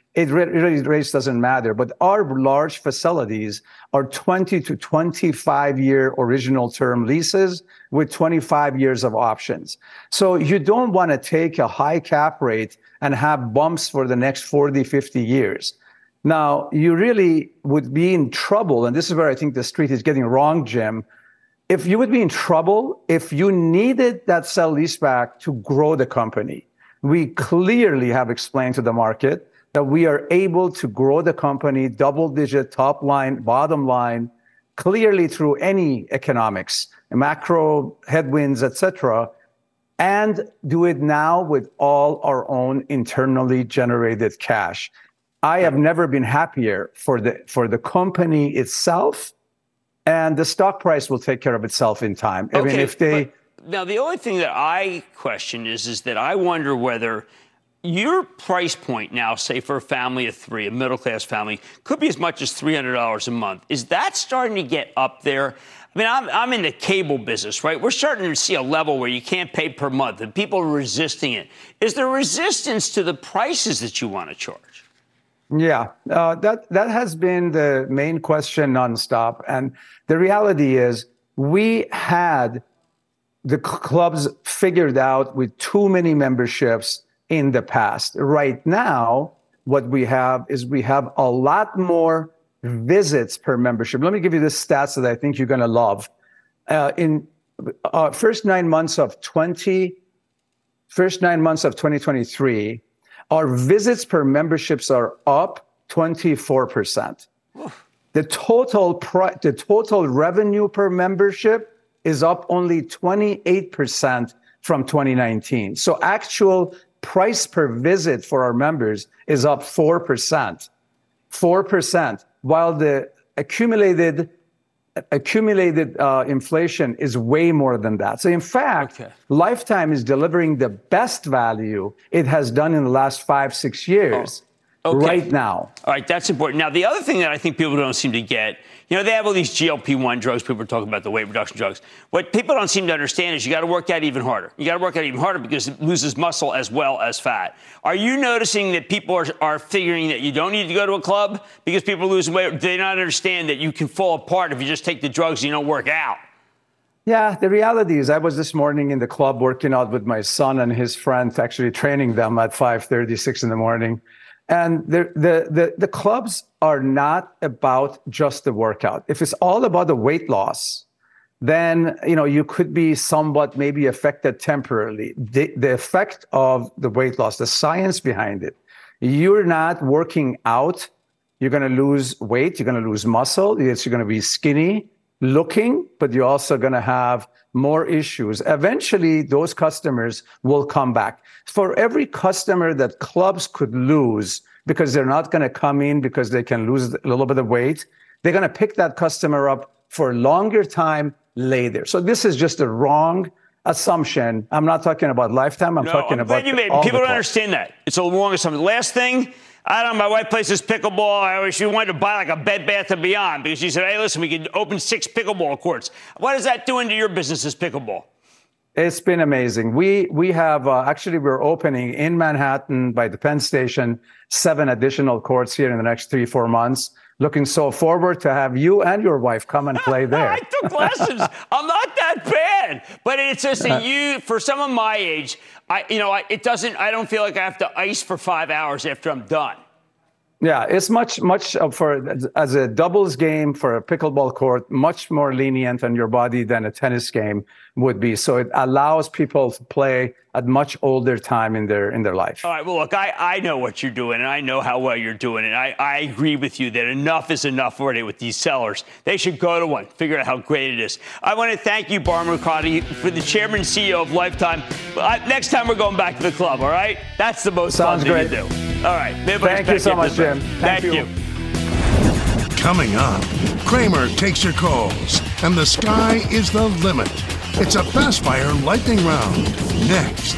it really race doesn't matter. But our large facilities are 20 to 25-year original term leases with 25 years of options. So you don't want to take a high cap rate and have bumps for the next 40, 50 years. Now, you really would be in trouble, and this is where I think the street is getting wrong, Jim. If you would be in trouble if you needed that sell leaseback to grow the company. We clearly have explained to the market that we are able to grow the company double-digit top line, bottom line, clearly through any economics, macro headwinds, etc., and do it now with all our own internally generated cash. I have never been happier for the company itself, and the stock price will take care of itself in time. Okay, I mean, if they now the only thing that I question is that I wonder whether your price point now, say for a family of three, a middle class family, could be as much as $300 a month. Is that starting to get up there? I mean, I'm in the cable business, right? We're starting to see a level where you can't pay per month, and people are resisting it. Is there resistance to the prices that you want to charge? Yeah, that has been the main question nonstop. And the reality is we had the clubs figured out with too many memberships in the past. Right now, what we have is we have a lot more visits per membership. Let me give you the stats that I think you're going to love. In first 9 months of 2023, our visits per memberships are up 24%. The total revenue per membership is up only 28% from 2019. So actual price per visit for our members is up 4%. 4%, while the accumulated inflation is way more than that. So in fact, Lifetime is delivering the best value it has done in the last 5-6 years right now. All right, that's important. Now, the other thing that I think people don't seem to get, they have all these GLP-1 drugs. People are talking about the weight reduction drugs. What people don't seem to understand is you got to work out even harder. You got to work out even harder because it loses muscle as well as fat. Are you noticing that people are figuring that you don't need to go to a club because people are losing weight? Do they not understand that you can fall apart if you just take the drugs and you don't work out? Yeah, the reality is I was this morning in the club working out with my son and his friends, actually training them at 5:30, 6 in the morning. And the clubs are not about just the workout. If it's all about the weight loss, then you could be somewhat maybe affected temporarily. The effect of the weight loss, the science behind it, you're not working out, you're going to lose weight, you're going to lose muscle, you're going to be skinny looking, but you're also going to have more issues. Eventually, those customers will come back. For every customer that clubs could lose because they're not going to come in because they can lose a little bit of weight, they're going to pick that customer up for a longer time later. So this is just a wrong assumption. I'm not talking about Lifetime. I'm talking about people don't understand that. It's a wrong assumption. The last thing, I don't know, my wife plays this pickleball. She wanted to buy like a Bed Bath & Beyond because she said, hey, listen, we could open 6 pickleball courts. What is that doing to your business, this pickleball? It's been amazing. We have, actually, we're opening in Manhattan by the Penn Station, 7 additional courts here in the next 3-4 months. Looking so forward to have you and your wife come and play there. I took lessons. I'm not that bad, but it's just that for someone my age, I don't feel like I have to ice for 5 hours after I'm done. Yeah, it's much as a doubles game for a pickleball court, much more lenient on your body than a tennis game would be. So it allows people to play at much older time in their life. All right. Well, look, I know what you're doing, and I know how well you're doing it. I agree with you that enough is enough already with these sellers. They should go to one, figure out how great it is. I want to thank you, Bar Mercado, for the chairman and CEO of Lifetime. Next time we're going back to the club, all right? That's the most fun thing to do. All right. Thank you so much, Jim. Thank you. Coming up, Cramer takes your calls, and the sky is the limit. It's a fast fire lightning round. Next.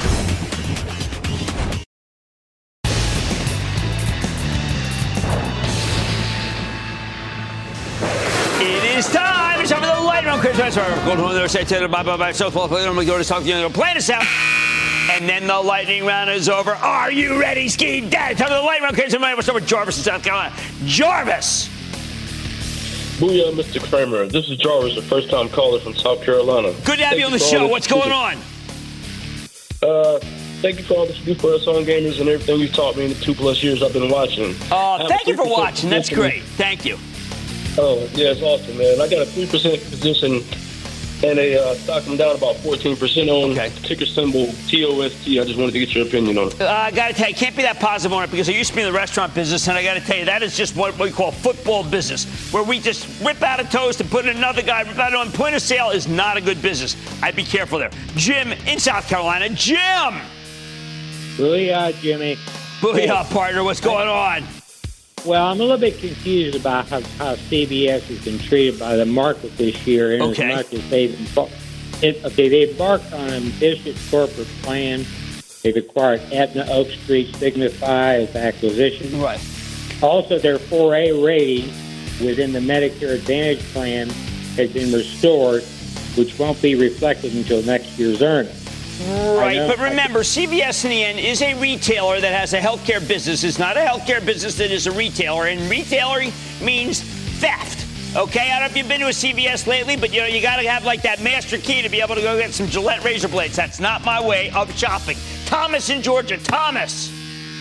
It is time. It's time for the lightning round. Chris, sorry, go to the other side. Bye. So, I'm going to talk to you. I'm going to play this out. And then the lightning round is over. Are you ready, Ski Dad? Time for the lightning round. Okay, somebody what's over Jarvis in South Carolina. Jarvis! Booyah, Mr. Kramer. This is Jarvis, a first-time caller from South Carolina. Good to have you on the show. What's going on? Thank you for all that you do for us on gamers and everything you've taught me in the 2+ years I've been watching. Thank you for watching. That's great. Thank you. Oh, yeah, it's awesome, man. I got a 3% position and a stock I'm down about 14% on. Ticker symbol TOST. I just wanted to get your opinion on it. I got to tell you, I can't be that positive on it because I used to be in the restaurant business, and I got to tell you, that is just what we call football business, where we just rip out a toast and put in another guy, rip out on point of sale is not a good business. I'd be careful there. Jim in South Carolina. Jim! Booyah, Jimmy. Booyah, partner. What's going on? Well, I'm a little bit confused about how CBS has been treated by the market this year. In as much as they've embarked on an ambitious corporate plan. They've acquired Aetna, Oak Street, Signify as acquisition. Right. Also, their 4A rating within the Medicare Advantage plan has been restored, which won't be reflected until next year's earnings. Right, but remember, CVS in the end is a retailer that has a healthcare business. It's not a healthcare business that is a retailer, and retailer means theft. Okay, I don't know if you've been to a CVS lately, but you got to have like that master key to be able to go get some Gillette razor blades. That's not my way of shopping. Thomas in Georgia. Thomas.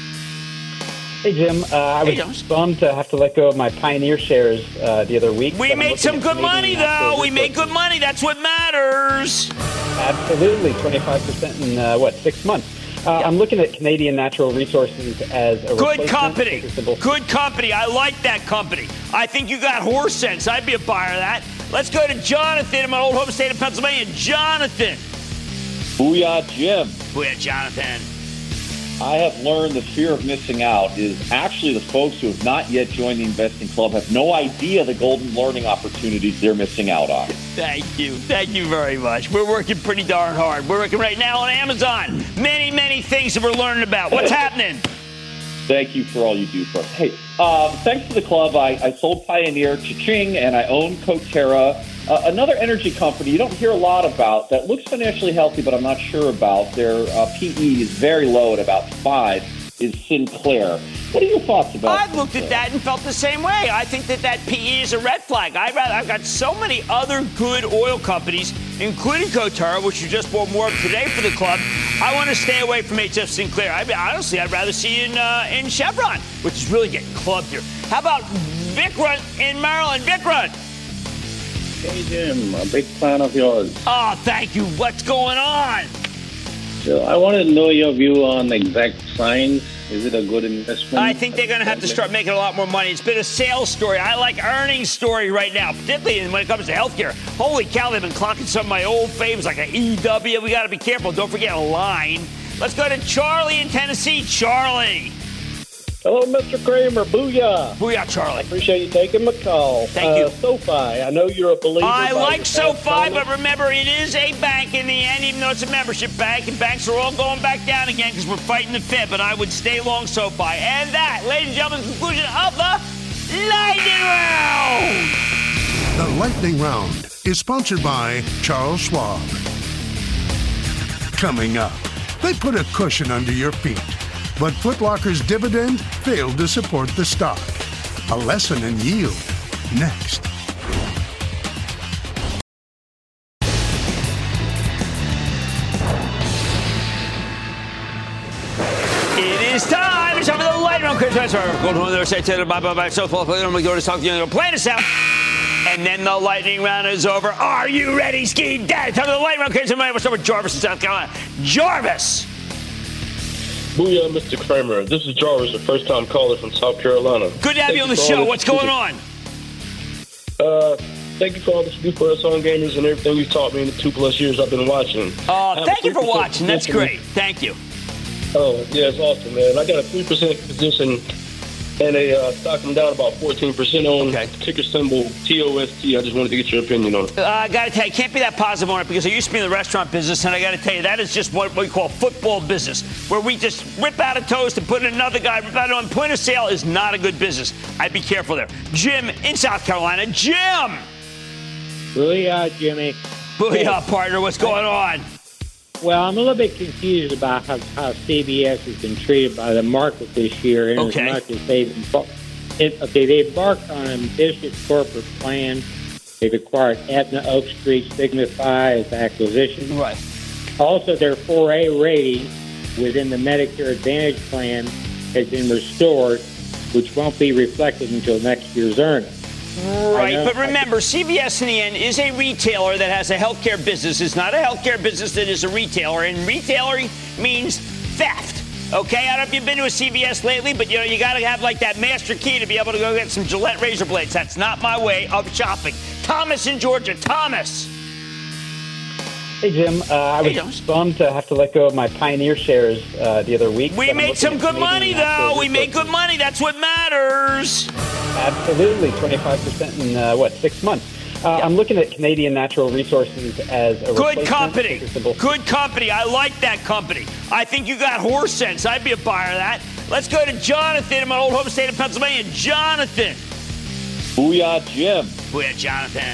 Hey, Jim. I was bummed to have to let go of my Pioneer shares the other week. We made some good money, though. We made good money. That's what matters. Absolutely. 25% in, 6 months. I'm looking at Canadian Natural Resources as a good company. Good company. I like that company. I think you got horse sense. I'd be a buyer of that. Let's go to Jonathan in my old home state of Pennsylvania. Jonathan. Booyah, Jim. Booyah, Jonathan. I have learned the fear of missing out is actually the folks who have not yet joined the investing club have no idea the golden learning opportunities they're missing out on. Thank you. Thank you very much. We're working pretty darn hard. We're working right now on Amazon. Many, many things that we're learning about. What's happening? Thank you for all you do for us. Hey, thanks to the club, I sold Pioneer, Cha-ching, and I own Coterra. Another energy company you don't hear a lot about that looks financially healthy, but I'm not sure about. Their PE is very low at about 5, is Sinclair. What are your thoughts about I've looked at that and felt the same way. I think that PE is a red flag. I've got so many other good oil companies, including Coterra, which you just bought more of today for the club. I want to stay away from HF Sinclair. Honestly, I'd rather see you in Chevron, which is really getting clubbed here. How about Vikram in Maryland? Vikram. Hey, Jim, a big fan of yours. Oh, thank you. What's going on? So I want to know your view on Exact Science. Is it a good investment? I think they're going to have to start making a lot more money. It's been a sales story. I like earnings story right now, particularly when it comes to healthcare. Holy cow, they've been clocking some of my old faves like an EW. We got to be careful. Don't forget Align. Let's go to Charlie in Tennessee. Charlie. Hello, Mr. Kramer. Booyah. Booyah, Charlie. Appreciate you taking my call. Thank you. SoFi. I know you're a believer. I like SoFi, but remember, it is a bank in the end, even though it's a membership bank, and banks are all going back down again because we're fighting the Fed, but I would stay long SoFi. And that, ladies and gentlemen, is the conclusion of the Lightning Round. The Lightning Round is sponsored by Charles Schwab. Coming up, they put a cushion under your feet. But Foot Locker's dividend failed to support the stock. A lesson in yield. Next. It is time. It's time for the Lightning Round. Go to the other side. Bye. So far, I'm going to talk to you. Play this out. And then the Lightning Round is over. Are you ready, Ski Dad? Time for the Lightning Round. Okay, somebody what's over Jarvis in South Carolina. Jarvis. Booyah, Mr. Kramer. This is Jarvis, a first-time caller from South Carolina. Good to have you on the show. What's going on? Thank you for all that you do for us on gamers and everything you've taught me in the 2+ years I've been watching. Thank you for watching. That's great. Thank you. Oh, yeah, it's awesome, man. I got a 3% position and a stock I'm down about 14% on. Ticker symbol TOST. I just wanted to get your opinion on it. I got to tell you, I can't be that positive on it because I used to be in the restaurant business, and I got to tell you, that is just what we call football business, where we just rip out a toast and put in another guy, rip out on point of sale is not a good business. I'd be careful there. Jim in South Carolina. Jim! Booyah, Jimmy. Booyah, partner. What's going on? Well, I'm a little bit confused about how CBS has been treated by the market this year. And Okay. as much as they embarked on an ambitious corporate plan. They've acquired Aetna, Oak Street, Signify as acquisitions. Right. Also, their 4A rating within the Medicare Advantage plan has been restored, which won't be reflected until next year's earnings. Right, but remember, CVS in the end is a retailer that has a healthcare business. It's not a healthcare business that is a retailer, and retailer means theft. Okay, I don't know if you've been to a CVS lately, but you got to have like that master key to be able to go get some Gillette razor blades. That's not my way of shopping. Thomas in Georgia. Thomas. Hey, Jim. I was bummed to have to let go of my Pioneer shares the other week. We made some good money, though. We made good money. That's what matters. Absolutely. 25% in, 6 months. I'm looking at Canadian Natural Resources as a good company. Good company. I like that company. I think you got horse sense. I'd be a buyer of that. Let's go to Jonathan in my old home state of Pennsylvania. Jonathan. Booyah, Jim. Booyah, Jonathan.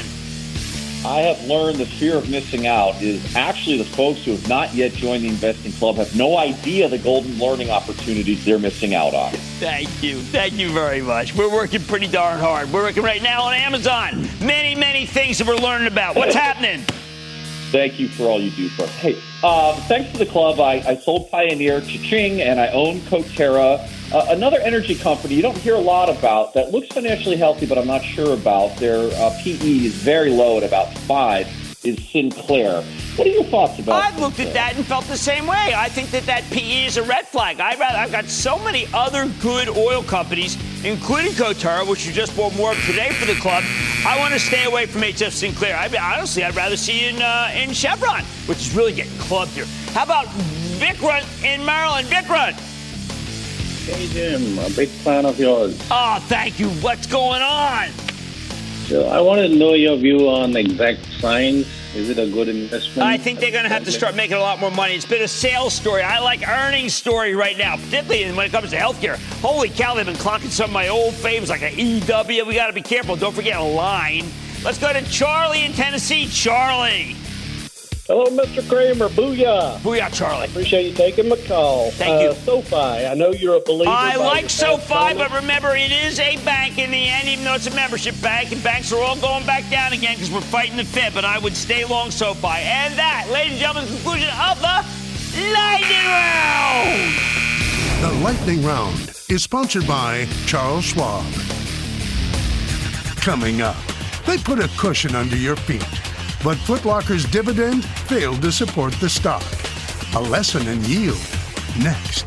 I have learned the fear of missing out is actually the folks who have not yet joined the investing club have no idea the golden learning opportunities they're missing out on. Thank you. Thank you very much. We're working pretty darn hard. We're working right now on Amazon. Many, many things that we're learning about. What's happening? Thank you for all you do for us. Hey, thanks to the club, I sold Pioneer, Cha-ching, and I own Coterra. Another energy company you don't hear a lot about that looks financially healthy, but I'm not sure about. Their PE is very low at about 5, is Sinclair. What are your thoughts about I've looked at that and felt the same way. I think that PE is a red flag. I've got so many other good oil companies, including Coterra, which you just bought more of today for the club. I want to stay away from HF Sinclair. Honestly, I'd rather see you in Chevron, which is really getting clubbed here. How about Vikrant in Maryland? Vikrant. Hey, Jim, a big fan of yours. Oh, thank you. What's going on? So I wanted to know your view on Exact Science. Is it a good investment? I think they're going to have to start making a lot more money. It's been a sales story. I like earnings story right now, particularly when it comes to healthcare. Holy cow, they've been clocking some of my old faves like an EW. We got to be careful. Don't forget Align. Let's go to Charlie in Tennessee. Charlie. Hello, Mr. Kramer. Booyah. Booyah, Charlie. Appreciate you taking my call. Thank you. SoFi. I know you're a believer. I like SoFi, but remember, it is a bank in the end, even though it's a membership bank, and banks are all going back down again because we're fighting the Fed, but I would stay long SoFi. And that, ladies and gentlemen, is the conclusion of the Lightning Round. The Lightning Round is sponsored by Charles Schwab. Coming up, they put a cushion under your feet, but Foot Locker's dividend failed to support the stock. A lesson in yield. Next.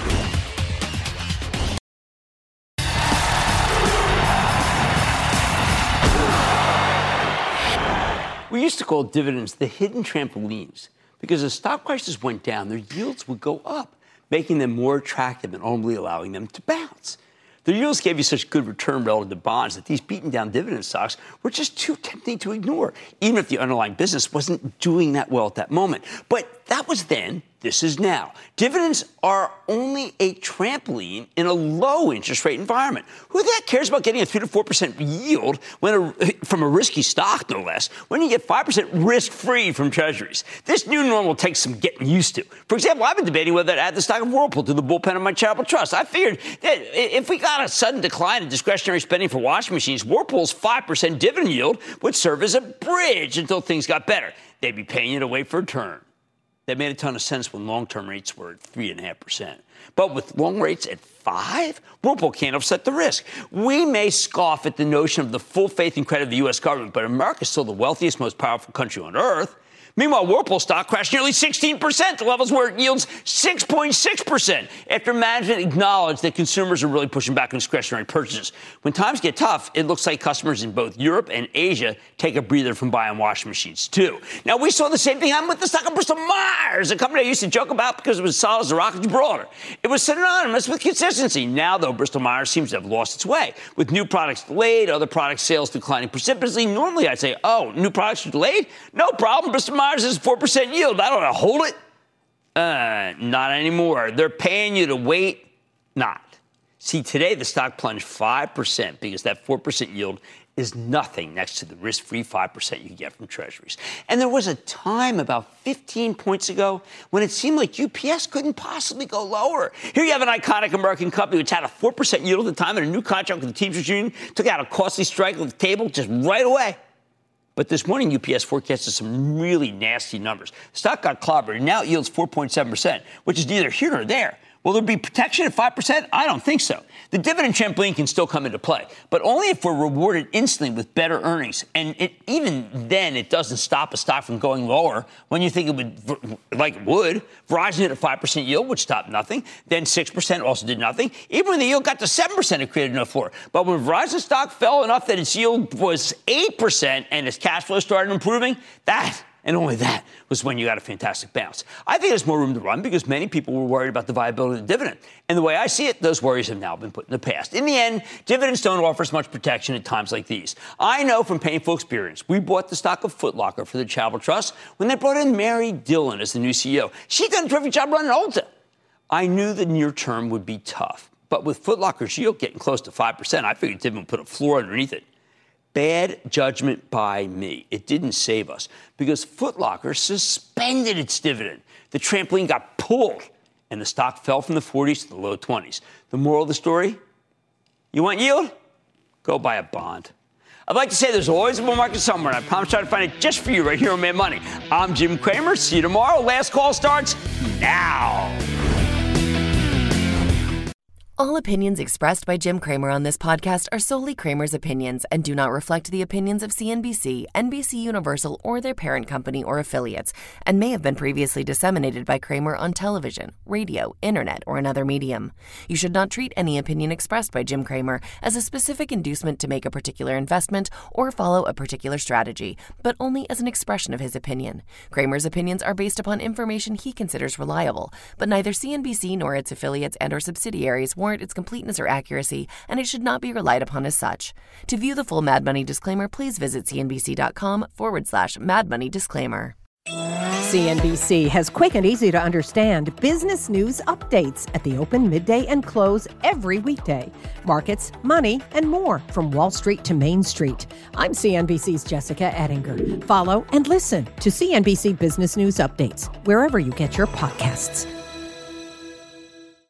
We used to call dividends the hidden trampolines because as stock prices went down, their yields would go up, making them more attractive and only allowing them to bounce. Their yields gave you such good return relative to bonds that these beaten down dividend stocks were just too tempting to ignore, even if the underlying business wasn't doing that well at that moment. But that was then, this is now. Dividends are only a trampoline in a low interest rate environment. Who the heck cares about getting a 3 to 4% yield from a risky stock, no less, when you get 5% risk-free from treasuries? This new normal takes some getting used to. For example, I've been debating whether to add the stock of Whirlpool to the bullpen of my charitable trust. I figured that if we got a sudden decline in discretionary spending for washing machines, Whirlpool's 5% dividend yield would serve as a bridge until things got better. They'd be paying you to wait for a turn. That made a ton of sense when long-term rates were at 3.5%. But with long rates at 5%, Whirlpool can't offset the risk. We may scoff at the notion of the full faith and credit of the U.S. government, but America is still the wealthiest, most powerful country on earth. Meanwhile, Whirlpool stock crashed nearly 16% to levels where it yields 6.6% after management acknowledged that consumers are really pushing back on discretionary purchases. When times get tough, it looks like customers in both Europe and Asia take a breather from buying washing machines, too. Now, we saw the same thing happen with the stock of Bristol-Myers, a company I used to joke about because it was solid as a rock of Gibraltar. It was synonymous with consistency. Now, though, Bristol-Myers seems to have lost its way. With new products delayed, other product sales declining precipitously. Normally, I'd say, oh, new products are delayed? No problem. Bristol-Myers is 4% yield. I don't know. Hold it? Not anymore. They're paying you to wait? Not. See, today the stock plunged 5% because that 4% yield is nothing next to the risk-free 5% you get from treasuries. And there was a time about 15 points ago when it seemed like UPS couldn't possibly go lower. Here you have an iconic American company which had a 4% yield at the time and a new contract with the Teamsters Union, took out a costly strike at the table just right away. But this morning, UPS forecasted some really nasty numbers. The stock got clobbered, and now it yields 4.7%, which is neither here nor there. Will there be protection at 5%? I don't think so. The dividend trampoline can still come into play, but only if we're rewarded instantly with better earnings. And even then, it doesn't stop a stock from going lower when you think it would, like it would. Verizon hit a 5% yield, which stopped nothing. Then 6% also did nothing. Even when the yield got to 7%, it created no floor. But when Verizon stock fell enough that its yield was 8% and its cash flow started improving, that and only that was when you got a fantastic bounce. I think there's more room to run because many people were worried about the viability of the dividend. And the way I see it, those worries have now been put in the past. In the end, dividends don't offer as much protection at times like these. I know from painful experience. We bought the stock of Foot Locker for the Charitable Trust when they brought in Mary Dillon as the new CEO. She done a terrific job running Ulta. I knew the near term would be tough. But with Foot Locker's yield getting close to 5%, I figured dividend would put a floor underneath it. Bad judgment by me. It didn't save us because Foot Locker suspended its dividend. The trampoline got pulled, and the stock fell from the 40s to the low 20s. The moral of the story? You want yield? Go buy a bond. I'd like to say there's always a bull market somewhere, and I promise I'll find it just for you right here on Mad Money. I'm Jim Cramer. See you tomorrow. Last call starts now. All opinions expressed by Jim Cramer on this podcast are solely Cramer's opinions and do not reflect the opinions of CNBC, NBC Universal, or their parent company or affiliates, and may have been previously disseminated by Cramer on television, radio, internet, or another medium. You should not treat any opinion expressed by Jim Cramer as a specific inducement to make a particular investment or follow a particular strategy, but only as an expression of his opinion. Cramer's opinions are based upon information he considers reliable, but neither CNBC nor its affiliates and or subsidiaries warrant its completeness or accuracy, and it should not be relied upon as such. To view the full Mad Money disclaimer, please visit cnbc.com/Mad Money disclaimer. CNBC has quick and easy to understand business news updates at the open, midday, and close every weekday. Markets, money, and more from Wall Street to Main Street. I'm CNBC's Jessica Ettinger. Follow and listen to CNBC Business News Updates wherever you get your podcasts.